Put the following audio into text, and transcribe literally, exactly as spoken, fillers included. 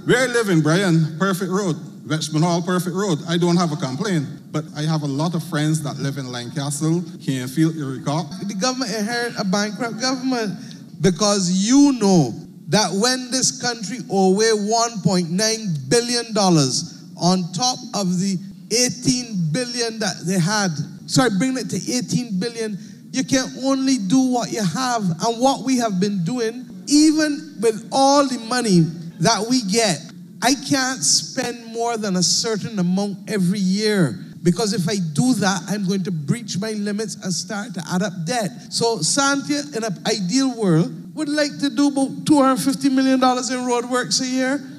Where I live in Bryan, perfect road. Richmond Hall, perfect road. I don't have a complaint. But I have a lot of friends that live in Lancaster, Canfield, Eureka. The government inherit a bankrupt government because you know that when this country owe one point nine billion dollars on top of the eighteen billion dollars that they had, sorry, bring it to eighteen billion dollars, you can only do what you have. And what we have been doing, even with all the money that we get, I can't spend more than a certain amount every year. Because if I do that, I'm going to breach my limits and start to add up debt. So Santia, in an ideal world, would like to do about two hundred fifty million dollars in road works a year.